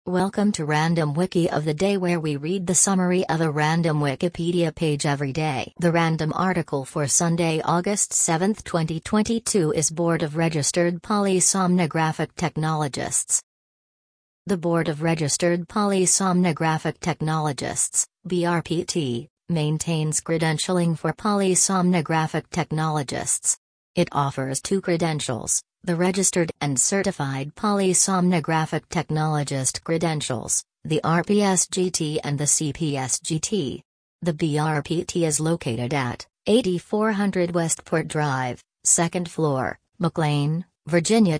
Welcome to Random Wiki of the Day, where we read the summary of a random Wikipedia page every day. The random article for Sunday, August 7, 2022 is Board of Registered Polysomnographic Technologists. The Board of Registered Polysomnographic Technologists, BRPT, maintains credentialing for polysomnographic technologists. It offers two credentials: the Registered and Certified Polysomnographic Technologist credentials, the RPSGT and the CPSGT. The BRPT is located at 8400 Westport Drive, 2nd floor, McLean, Virginia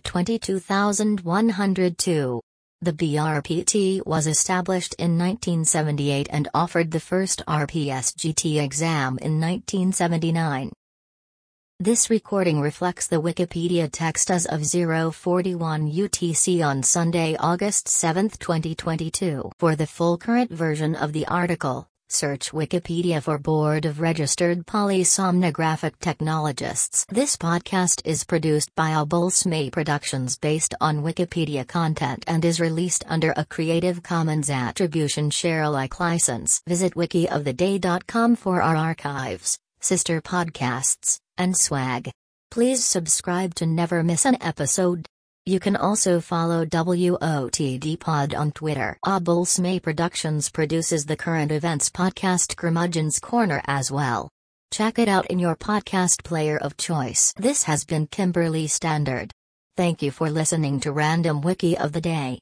22102. The BRPT was established in 1978 and offered the first RPSGT exam in 1979. This recording reflects the Wikipedia text as of 0:41 UTC on Sunday, August 7, 2022. For the full current version of the article, search Wikipedia for Board of Registered Polysomnographic Technologists. This podcast is produced by Obulsme Productions based on Wikipedia content and is released under a Creative Commons Attribution Share Alike license. Visit wikioftheday.com for our archives, sister podcasts, and swag. Please subscribe to never miss an episode. You can also follow WOTD Pod on Twitter. Obulsme Productions produces the current events podcast Curmudgeon's Corner as well. Check it out in your podcast player of choice. This has been Kimberly Standard. Thank you for listening to Random Wiki of the Day.